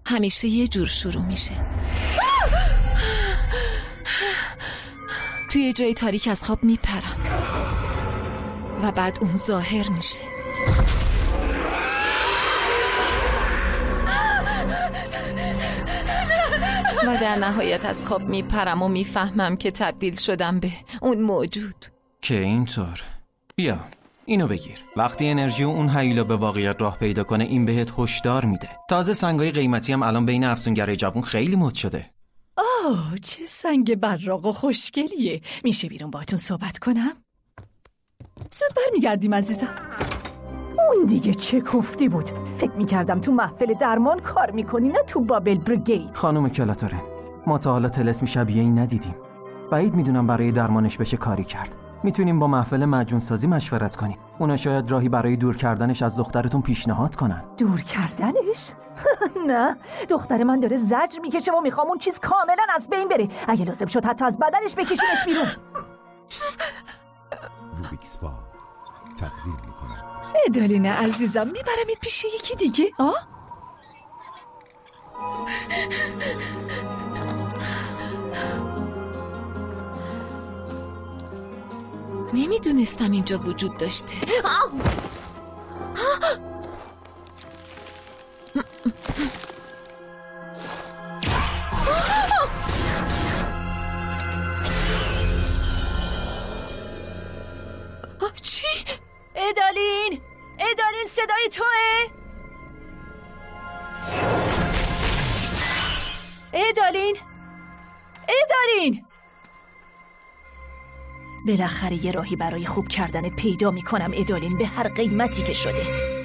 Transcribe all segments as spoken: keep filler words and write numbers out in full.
همیشه یه جور شروع میشه. توی جای تاریک از خواب میپرم و بعد اون ظاهر میشه. و در نهایت از خواب میپرم و میفهمم که تبدیل شدم به اون موجود. که اینطور. بیا اینو بگیر. وقتی انرژی و اون هیولا به واقعیت راه پیدا کنه این بهت هشدار میده. تازه سنگای قیمتی هم الان بین افسونگرای جوون خیلی مد شده. آه چه سنگ براق و خوشگلیه. میشه بیرون باهاتون صحبت کنم؟ زود برمیگردیم عزیزم. اون دیگه چه کوفتی بود. فکر میکردم تو محفل درمان کار میکنی نه تو بابل بریگید. خانم کلاتوره، ما تا حالا طلسم شبیه این ندیدیم. بعید میدونم برای درمانش بشه کاری کرد. میتونیم با محفل معجون سازی مشورت کنیم. اونا شاید راهی برای دور کردنش از دخترتون پیشنهاد کنن. دور کردنش؟ نه، دختر من داره زجر میکشه و میخوام اون چیز کاملا از بین بره. اگه لازم شد حتی از بدنش بکشیمش بیرون. روبیکس وال تقدیم میکنم. ادالین عزیزم میبرمت پیش یکی دیگه. آه؟ نمیدونستم اینجا وجود داشته. چی؟ ادالین! ادالین صدای توئه؟ ادالین! ادالین! بالاخره یه راهی برای خوب کردنت پیدا میکنم ادالین، به هر قیمتی که شده.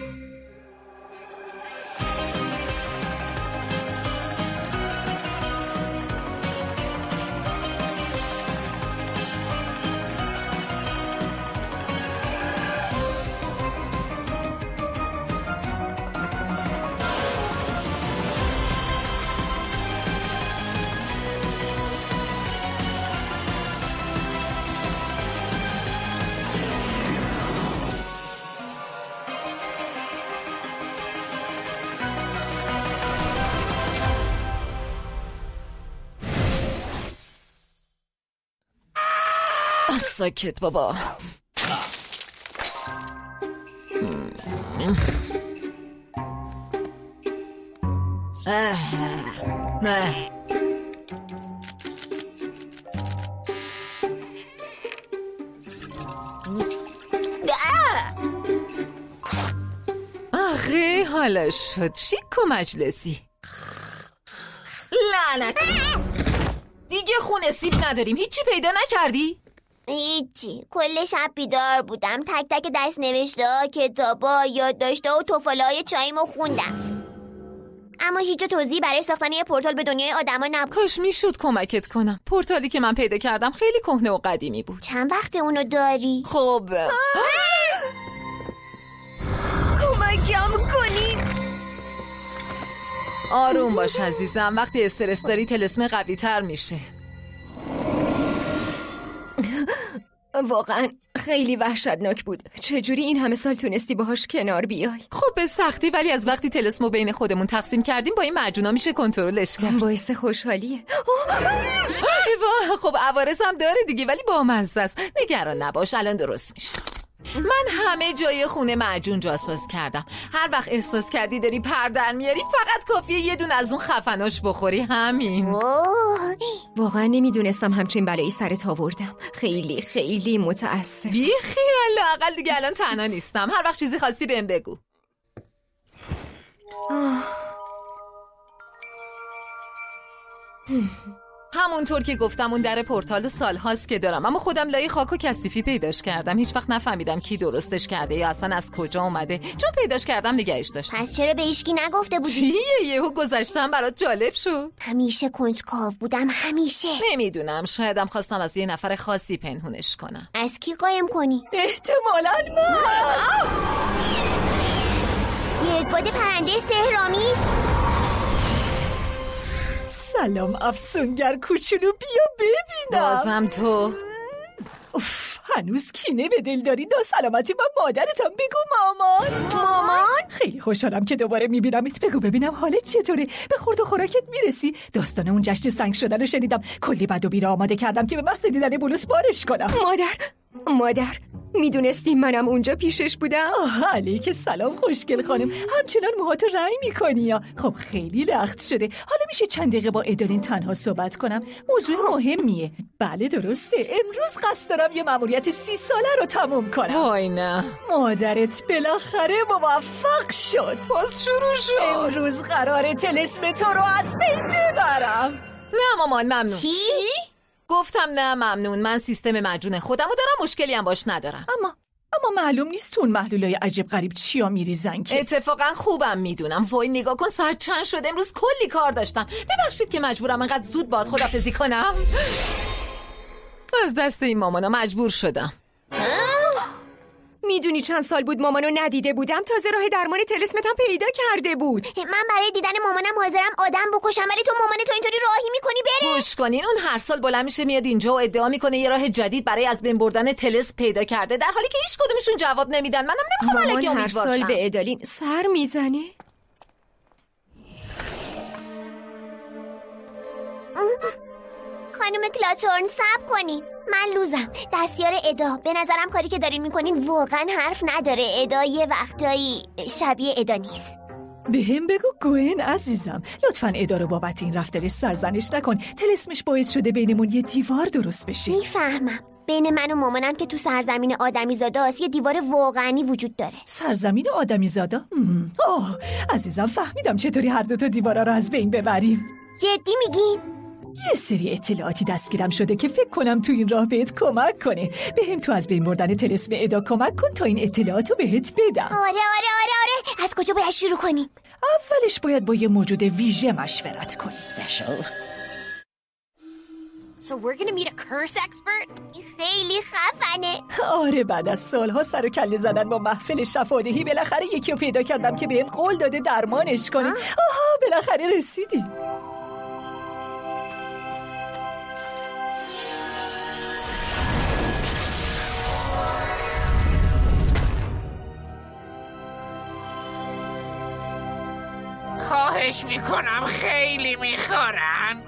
ساکت بابا. آخه حالا شد شیک و مجلسی. لعنتی دیگه خونه سیب نداریم. هیچی پیدا نکردی؟ هیچی، کل شب بیدار بودم. تک تک دست نوشته ها، کتابا، یادداشته و توفالای چاییمو خوندم، اما هیچ توضیحی برای ساختن یه پورتال به دنیای آدما نبود. کاش میشد کمکت کنم. پورتالی که من پیدا کردم خیلی کهنه و قدیمی بود. چند وقت اونو داری؟ خب کمکم کنید. آروم باش عزیزم، وقتی استرس داری طلسم قوی تر میشه. واقعا خیلی وحشتناک بود. چجوری این همه سال تونستی باهاش کنار بیای؟ خب به سختی، ولی از وقتی طلسمو بین خودمون تقسیم کردیم با این معجونا میشه کنترلش کرد. باعث خوشحالیه. ایوا، خب عوارض هم داره دیگه، ولی با مزه است. نگران نباش، الان درست میشه. من همه جای خونه معجون جاساز کردم. هر وقت احساس کردی داری پر در میاری فقط کافیه یه دون از اون خفناش بخوری، همین. واقعا نمیدونستم همچین بلایی سرت آوردم. خیلی خیلی متاسفم. بی خیال، لااقل دیگه الان تنها نیستم. هر وقت چیزی خواستی بهم بگو. همونطور که گفتم اون در پورتال سال هاست که دارم، اما خودم لای خاک و کثیفی پیداش کردم. هیچ وقت نفهمیدم کی درستش کرده یا اصلا از کجا اومده. چون پیداش کردم نگهش داشتم. پس چرا به هیچکی نگفته بودی؟ چیه؟ یهو گذشتم برات جالب شد. همیشه کنجکاو بودم، همیشه. نمیدونم، شایدم خواستم از یه نفر خاصی پنهونش کنم. از کی قایم کنی؟ احتمالاً من. یک باد پرنده سحرآمیز. سلام افسونگر کوچولو، بیا ببینم. بازم تو. اوف، هنوز کینه به دل داری؟ ناسلامتی با مادرتم. بگو مامان. مامان؟ خیلی خوشحالم که دوباره میبینمت. بگو ببینم حالت چطوره؟ به خورد و خوراکت میرسی؟ داستان اون جشن سنگ شدن رو شنیدم. کلی بد و بیرا آماده کردم که به محض دیدن بلوس بارش کنم. مادر مادر میدونستی منم اونجا پیشش بودم؟ آه، علیک سلام خوشگل خانم. همچنان موهاتو رنگ میکنی یا؟ خب خیلی لخت شده. حالا میشه چند دقیقه با ادالین تنها صحبت کنم؟ موضوع مهمیه. بله درسته، امروز قصد دارم یه مأموریت سی ساله رو تموم کنم. وای نه، مادرت بالاخره موفق شد. باز شروع شد. امروز قراره طلسم تو رو از بین ببرم. نه مامان ممنون. چی؟ گفتم نه ممنون، من سیستم مجون خودمو دارم، مشکلی هم باش ندارم. اما اما معلوم نیست تو اون محلولای عجب غریب چیا میریزن که. اتفاقا خوبم میدونم. وای نگاه کن ساعت چند شد، امروز کلی کار داشتم. ببخشید که مجبورم انقدر زود باهات خداحافظی کنم. از دست این مامانا مجبور شدم. میدونی چند سال بود مامانو ندیده بودم؟ تازه راه درمان طلسمتم پیدا کرده بود. من برای دیدن مامانم حاضرم آدم بکشم، ولی تو مامان تو اینطوری راهی میکنی بره؟ گوش کنین، اون هر سال بلند میشه میاد اینجا و ادعا میکنه یه راه جدید برای از بین بردن طلسم پیدا کرده، در حالی که هیچ کدومشون جواب نمیدن. منم نمیخوام الکی مامان هر امیدوار سال شم. به ادالین سر میزنه. خانم کلاتورن صبر کنین، من لوزم. دستیار ادا، به نظرم کاری که دارین میکنین واقعا حرف نداره. ادا یه وقتایی شبیه ادا نیست. به هم بگو گوئن عزیزم، لطفاً ادا رو بابت این رفتارش سرزنش نکن. طلسمش باعث شده بینمون یه دیوار درست بشه. میفهمم، بین من و مامانم که تو سرزمین آدمی زاده است یه دیوار واقعی وجود داره. سرزمین آدمی زاده؟ آه عزیزم، فهمیدم چطوری هر دوتا دیوارا رو از بین ببریم. جدی میگین؟ یه سری اطلاعاتی دستگیرم شده که فکر کنم تو این راه بهت کمک کنه. به هم تو از بین بردن طلسم ادا کمک کن تا این اطلاعاتو بهت بدم. آره آره آره آره. از کجا باید شروع کنیم؟ اولش باید با یه موجود ویژه مشورت کنی. Special. So we're gonna meet a curse expert? خیلی خفنه. آره، بعد از سالها سر و کله زدن با محفل شفادهی بالاخره یکی رو پیدا کردم که بهم قول داده درمانش کنی. آها بالاخره رسیدی. خواهش میکنم، خیلی میخورن.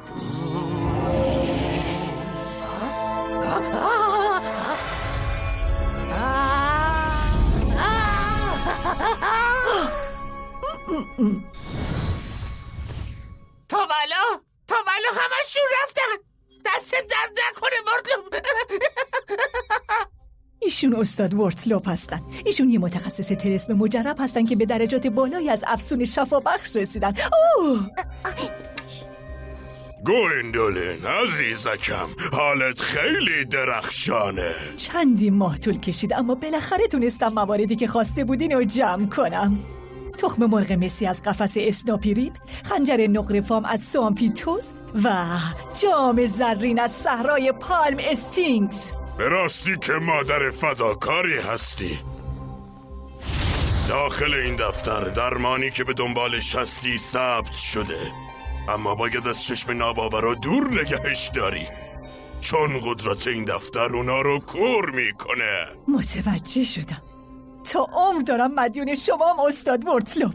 تاولا تاولا همشون رفتن. دست درد نکنه ورتلوپ. ایشون استاد ورتلوپ هستن. ایشون یه متخصص طلسم مجرب هستن که به درجات بالایی از افسون شفا بخش رسیدن. اوه گوئندولین عزیزکم، حالت خیلی درخشانه. چندی ماه طول کشید اما بالاخره تونستم مواردی که خواسته بودین رو جمع کنم. تخم مرغ مسی از قفس اسناپیریپ، خنجر نقره فام از سوامپیتوز و جام زرین از صحرای پالم استینگز. به راستی که مادر فداکاری هستی. داخل این دفتر درمانی که به دنبالش هستی ثبت شده، اما باید از چشم ناباورا دور نگهش داری، چون قدرت این دفتر اونا رو کور میکنه. متوجه شدم. تا عمر دارم مدیون شمام استاد ورتلوپ.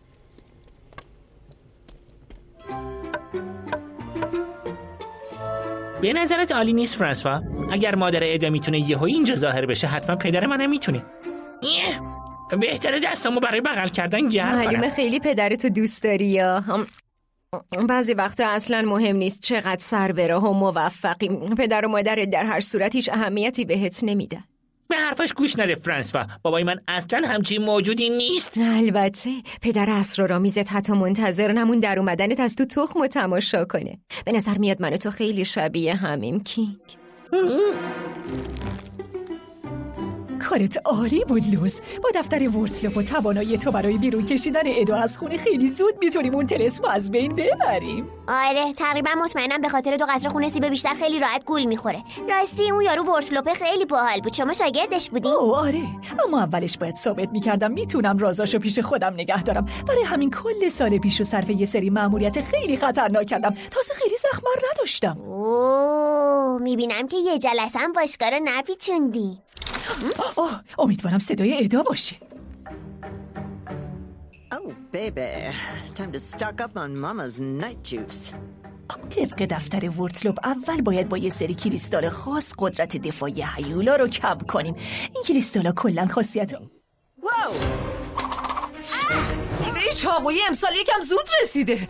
به نظرت عالی نیست فرانسوا؟ اگر مادر ادا میتونه یهو اینجا ظاهر بشه، حتما پدر منم میتونه. بهتره دستامو برای بغل کردن گرم کنم. معلومه خیلی پدرتو دوست داری یا هم... بعضی وقتا اصلا مهم نیست چقدر سر به راه و موفقی. پدر و مادرت در هر صورت هیچ اهمیتی بهت نمیدن. به حرفاش گوش نده فرانسوا. بابای من اصلا همچین موجودی نیست. البته پدر اسرارآمیزت حتی منتظر نمون در اومدنت از تو تخم و تماشا کنه. به نظر میاد من و تو خیلی شبیه همیم کینگ. کارت عالی بود لوز. با دفتر ورتلوپ و توانایی تو برای بیرون کشیدن ادو از خونه خیلی زود میتونیم اون طلسم از بین ببریم. آره تقریبا مطمئنم به خاطر دو قطره خون سیب بیشتر خیلی راحت گول میخوره. راستی اون یارو ورتلوپ خیلی باحال بود. شما شاگردش بودی؟ اوه آره، اما اولش باید ثابت میکردم میتونم رازاشو پیش خودم نگه دارم. برای همین کل سال پیش رو صرف یه سری مأموریت خیلی خطرناک کردم. تازه خیلی زخم‌مار نداشتم. اوه میبینم که یه جلسه هم باشگاه رو نپیچوندی. آه امیدوارم صدای ادا باشه. Oh baby, time to stock up on mama's night juice. طبق دفتر ورتلوپ اول باید با یه سری کریستال خاص قدرت دفاعی هیولا رو کم کنیم. این کریستالا کلن خاصیت واو میوه چاقویی امسال یکم زود رسیده.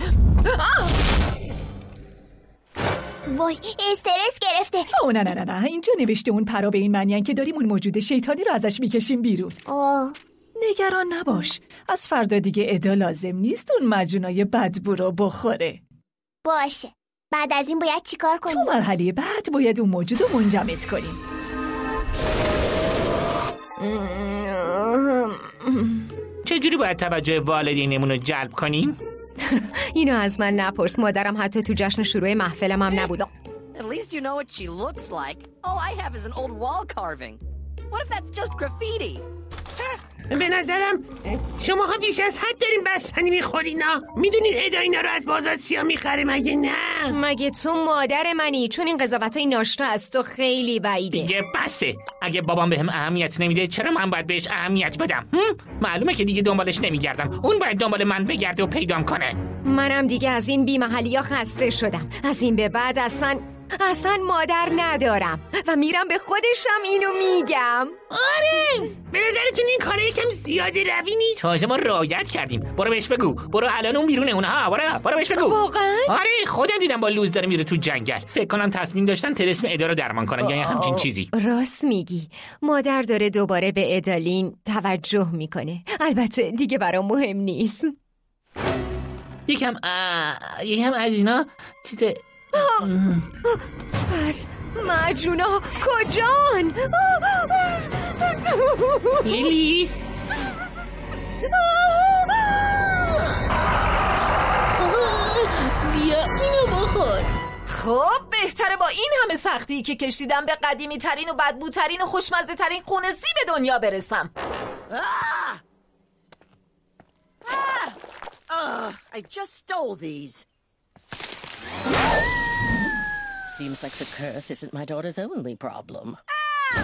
وای استرس گرفته. اوه نه نه نه نه اینجا نوشته اون پرا به این معنی که داریم اون موجود شیطانی رو ازش میکشیم بیرون. آه نگران نباش، از فردا دیگه ادا لازم نیست اون مجونای بدبو رو بخوره. باشه بعد از این باید چیکار کنیم؟ تو مرحله بعد باید اون موجود رو منجمد کنیم. چجوری باید توجه والدینمون رو جلب کنیم؟ اینو از من نپرس، مادرم حتی تو جشن شروع محفلم هم نبودم. At least you know what she looks like. All I have is an old wall carving. What if that's just graffiti? به نظرم شماها بیش از حد دارین بستنی میخورینا. میدونین ادا اینا رو از بازار سیاه میخره مگه نه؟ مگه تو مادر منی؟ چون این قضاوتای ناشتا از تو خیلی بعیده. دیگه بسه. اگه بابام بهم اهمیت نمیده چرا من باید بهش اهمیت بدم؟ معلومه که دیگه دنبالش نمیگردم. اون باید دنبال من بگرده و پیدام کنه. منم دیگه از این بی محلی‌ها خسته شدم. از این به بعد اصلا اصلا مادر ندارم و میرم به خودشم اینو میگم. آره به نظرتون این کاره یکم زیاده روی نیست؟ تازه ما رعایت کردیم. برو بهش بگو. برو الان اون بیرونه اونها. برو برو بهش بگو. واقعا؟ آره خودم دیدم با لوز داره میره تو جنگل. فکر کنم تصمیم داشتن طلسم ادا رو درمان کنن یا همچین چیزی. راست میگی. مادر داره دوباره به ادالین توجه میکنه. البته دیگه برام مهم نیست. یکم یکم از اینا چیز پس مجونا کجان؟ لیلیس بیا اینو بخور. خب بهتره با این همه سختی که کشیدم به قدیمی ترین و بدبوترین و خوشمزه ترین خون سیب دنیا برسم. Ah! Ah! Uh, I just stole these. Seems like the curse isn't my daughter's only problem. Ah!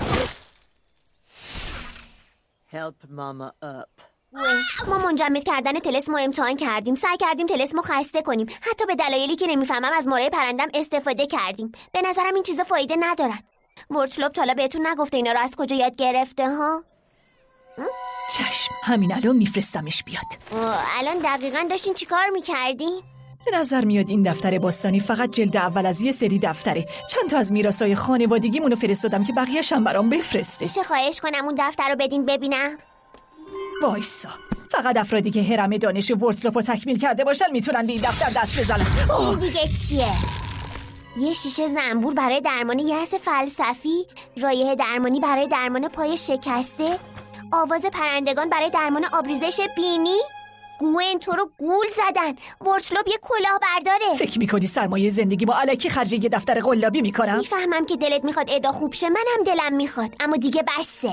Help mama up. ما منجمد کردن طلسم رو امتحان کردیم. سعی کردیم طلسم رو خسته کنیم. حتی به دلایلی که نمیفهمم از ماره پرندم استفاده کردیم. به نظرم این چیزا فایده ندارن. ورتلوپ تالا بهتون نگفته اینا رو از کجا یاد گرفته ها؟ چشم همین الان میفرستمش بیاد. الان دقیقاً داشتین چی کار میکردین؟ به نظر میاد این دفتر باستانی فقط جلد اول از یه سری دفتره. چند تا از میراثای خانوادگیمونو فرستادم که بقیه‌ش هم برام بفرسته. چه خواهش کنم اون دفتر رو بدین ببینم. وایسا، فقط افرادی که هرم دانش ورتلوپو تکمیل کرده باشن میتونن به این دفتر دست بزنن. این دیگه چیه؟ یه شیشه زنبور برای درمان یأس فلسفی، رایحه درمانی برای درمان پای شکسته، آواز پرندگان برای درمان آبریزش بینی. گوین تو رو گول زدن. ورتلوپ یه کلاه برداره. فکر میکنی سرمایه زندگی با الکی خرج یه دفتر قلابی میکنم؟ میفهمم که دلت میخواد ادا خوب شه، منم دلم میخواد، اما دیگه بسه.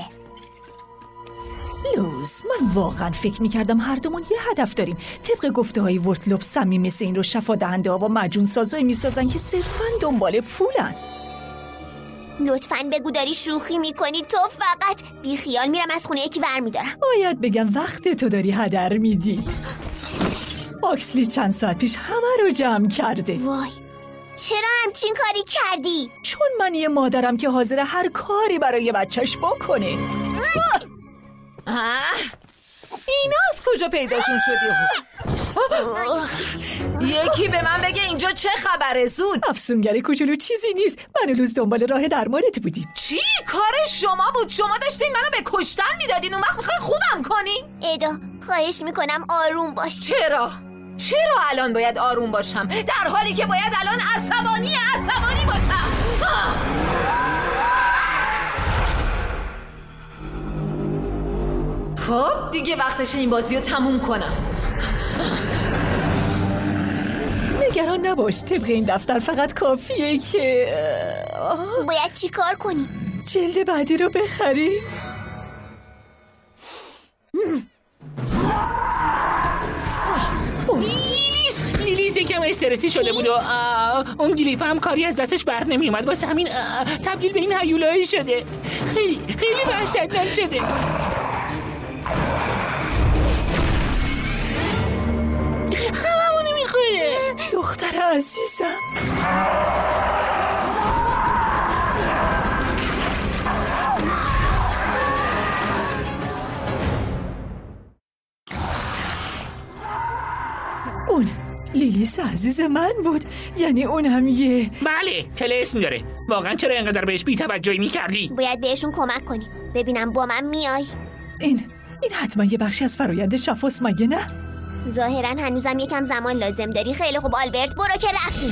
لوز، من واقعا فکر میکردم هر دومون یه هدف داریم. طبق گفته های ورتلوپ سمی مثل این رو شفا دهنده ها با مجون سازایی میسازن که صرفاً دنبال پولن. لطفاً بگو داری شوخی میکنی. تو فقط بی خیال میرم از خونه یکی ور میدارم. باید بگم وقت تو داری هدر میدی. آکسلی چند ساعت پیش همه رو جمع کرده. وای، چرا همچین کاری کردی؟ چون من یه مادرم که حاضر هر کاری برای بچهش بکنه. آه، اینا از کجا پیداشون شدی؟ یکی به من بگه اینجا چه خبره زود. افسونگر کوچولو چیزی نیست. من و لوز دنبال راه درمانت بودیم. چی؟ کار شما بود؟ شما داشتین منو به کشتن میدادین، اون وقت میخوای خوبم کنین؟ ادا خواهش میکنم آروم باش. چرا؟ چرا الان باید آروم باشم در حالی که باید الان عصبانی عصبانی باشم؟ خب دیگه وقتش این بازی رو تموم کنم. نگران نباش، طبق این دفتر فقط کافیه که آه. باید چی کار کنی؟ جلد بعدی رو بخری. لیلیس لیلیس یکم استرسی شده بود و اون گلیف هم کاری از دستش بر نمی اومد، واسه همین تبدیل به این هیولایی شده. خیلی خیلی وحشتناک شده. هممونو میخوره. دختر عزیزم، اون لیلیس عزیز من بود، یعنی اون هم یه بله طلسم داره. واقعا چرا اینقدر بهش بی توجهی میکردی؟ باید بهشون کمک کنی. ببینم با من میای. این این حتما یه بخشی از فرایند شفاست مگه نه؟ ظاهرا هنوزم یکم زمان لازم داری. خیلی خوب آلبرت، برو که رفتیم.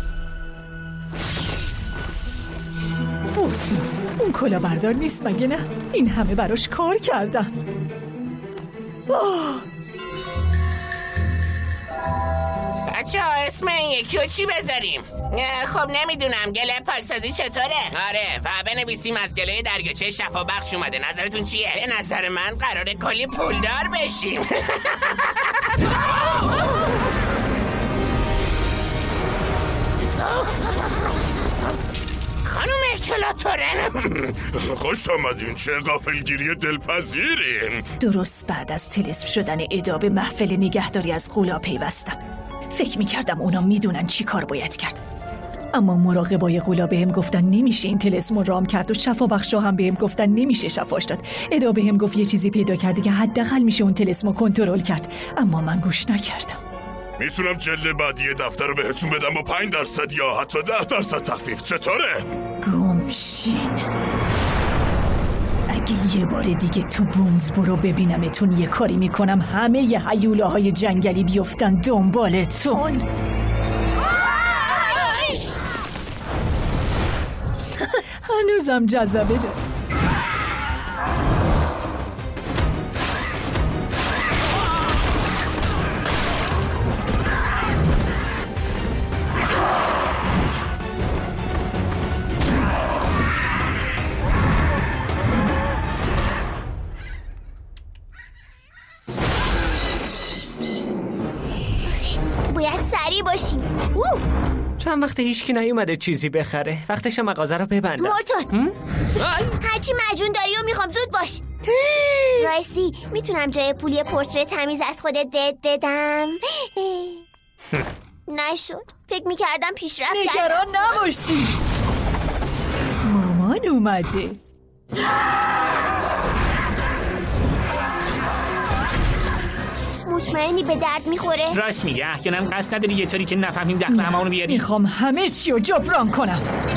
بوتو اون کلاهبردار نیست مگه نه؟ این همه براش کار کردن. آه. بچه ها اسم این یکی رو چی بذاریم؟ خب نمیدونم. گله پاکسازی چطوره؟ آره و بنویسیم از گله دریاچه شفا بخش اومده. نظرتون چیه؟ به نظر من قراره کلی پولدار بشیم. خانم کلاتورن، خوش آمدین. چه غافلگیری دلپذیرین. درست بعد از طلسم شدن ادا به محفل نگهداری از غولا پیوستم. فکر میکردم اونا میدونن چی کار باید کرد، اما مراقبای غولا بهم گفتن نمیشه این طلسم رو رام کرد و شفا بخشا هم بهم گفتن نمیشه شفاش داد. ادا بهم گفت یه چیزی پیدا کرده که حداقل میشه اون طلسم رو کنترل کرد، اما من گوش نکردم. میتونم جلد بعدی دفتر رو بهتون بدم با پنج درصد یا حتی ده درصد تخفیف. چطوره؟ گمشین. اگه یه بار دیگه تو بونزبرو ببینمتون یه کاری میکنم همه ی هیولاهای جنگلی بیفتن دنبالتون. هنوزم جذبه داره. باید سریع باشیم. اوه. چند وقت هیچکی نیومده چیزی بخره. وقتش مغازه رو ببندم. مورتون هرچی مجون داری و میخوام زود باش. راستی میتونم جای پولی پورتره تمیز از خودت بد بدم؟ نشد. فکر میکردم پیشرفت کردم. نگران نباشی، مامان اومده. مطمئنی به درد میخوره؟ راست میگه. احیانا قصد نداری یه طوری که نفهمیم دخل همونو بیاری. میخوام همه چی رو جبران کنم.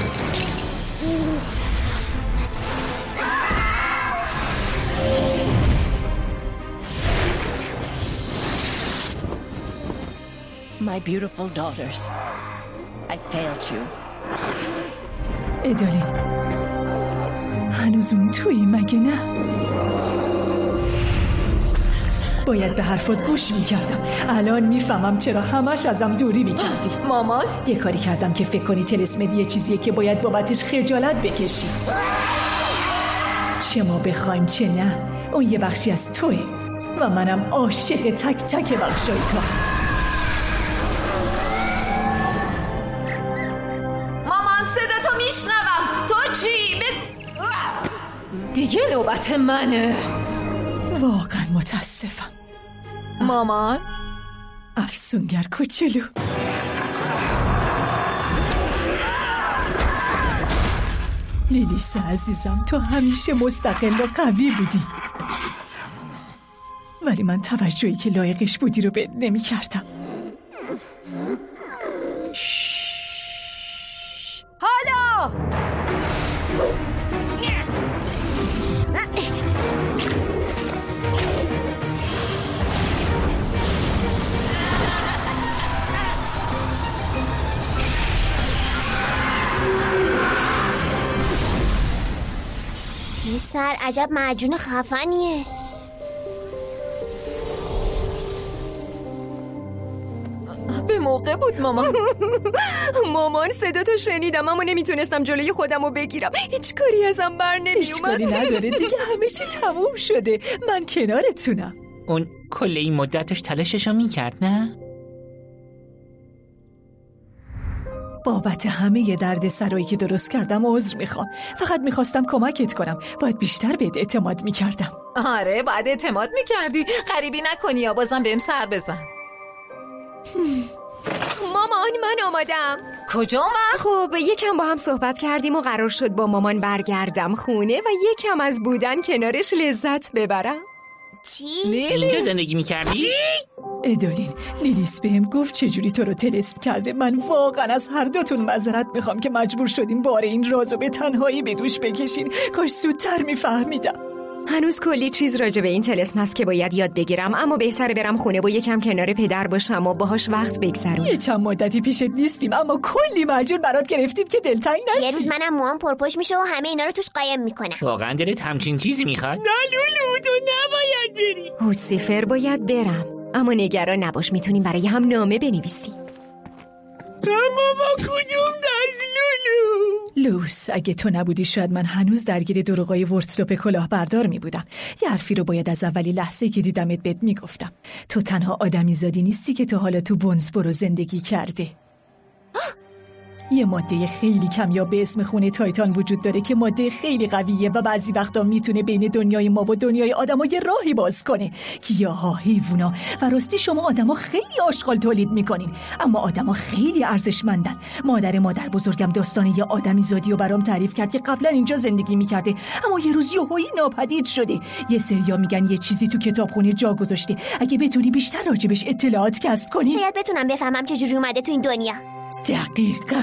My beautiful daughters, I failed you. ادالین هنوز اون تویی مگه نه؟ باید به حرفات گوش میکردم. الان میفهمم چرا همش ازم دوری میکردی. مامان یه کاری کردم که فکر کنی طلسم یه چیزیه که باید بابتش خجالت بکشی. چه ما بخوایم چه نه، اون یه بخشی از توه و منم عاشق تک تک بخشای تو. مامان صدا تو میشنوم. تو چی؟ بگو. دیگه نوبت منه. واقعا متاسفم مامان. افسونگر کوچولو. لیلیس عزیزم، تو همیشه مستقل و قوی بودی، ولی من توجهی که لایقش بودی رو بهت نمی کردم. حالا پسر عجب معجون خفنیه. به موقع بود مامان. مامان صدا تو شنیدم اما نمیتونستم جلوی خودم رو بگیرم. هیچ کاری ازم بر نمیومد. اشکالی نداره دیگه، همه چی تموم شده. من کنارتونم. اون کل این مدتش تلاششو میکرد نه؟ بابت همه ی درد سرایی که درست کردم عذر میخوام. فقط میخواستم کمکت کنم. باید بیشتر بهت اعتماد میکردم. آره باید اعتماد میکردی. غریبی نکنی یا بازم بهم سر بزن. مامان من آمادم. کجا من؟ خب یکم با هم صحبت کردیم و قرار شد با مامان برگردم خونه و یکم از بودن کنارش لذت ببرم. چی؟ اینجا زندگی میکردی؟ ادولین، لیلیس بهم گفت چجوری تو رو طلسم کرده. من واقعا از هر دوتون معذرت میخوام که مجبور شدیم بار این رازو به تنهایی به دوش بکشین. کاش زودتر میفهمیدم. هنوز کلی چیز راجع به این طلسم هست که باید یاد بگیرم، اما بهتره برم خونه و یکم کنار پدر باشم و باهاش وقت بگذرونم. یه چند مدتی پیشت نیستیم اما کلی مجون برات گرفتیم که دلتنگ نشی. یه روز منم موام پرپشت میشه و همه اینا رو توش قایم میکنم. واقعا دلت همچین چیزی میخواد؟ نه لولو تو نباید بری. هوسیفر باید برم، اما نگران نباش، میتونیم برای هم نامه بنویسیم. اما با کدوم دست لولو؟ لوس، اگه تو نبودی شاید من هنوز درگیر دروغای ورتلوپ کلاهبردار می بودم. یه حرفی رو باید از اولی لحظه که دیدمت بهت میگفتم. تو تنها آدمی زادی نیستی که تو حالا تو بونزبرو زندگی کرده. یه ماده خیلی کمیاب به اسم خون تایتان وجود داره که ماده خیلی قویه و بعضی وقتا میتونه بین دنیای ما و دنیای آدما یه راهی باز کنه. گیاها، حیوونا و راستی شما آدما خیلی آشغال تولید میکنین، اما آدما خیلی ارزشمندن. مادر مادر بزرگم داستان یه آدمی زادی رو برام تعریف کرد که قبلا اینجا زندگی میکرده اما یه روز یهویی ناپدید شده. یه سریا میگن یه چیزی تو کتابخونه جا گذاشته. اگه بتونی بیشتر راجبش اطلاعات کسب کنی شاید بتونم بفهمم چه جوری اومده تو این دنیا. دقیقاً.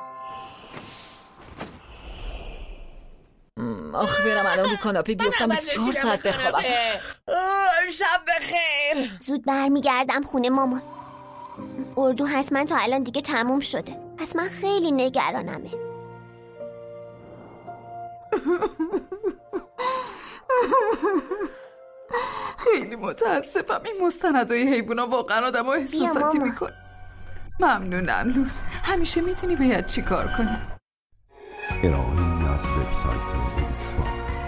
آخ برم الان رو کاناپه بیفتم بیست و چهار ساعت بخوابم. شب بخیر. زود برمیگردم خونه مامان. اردو حتما تا الان دیگه تموم شده. پس من خیلی نگرانمه. خیلی متاسفم. این مستندای حیوونا واقعا آدمو احساساتی میکنه. ممنونم لوس. همیشه میتونی باید چی کار کنی. ارائه از وبسایت اکسفام.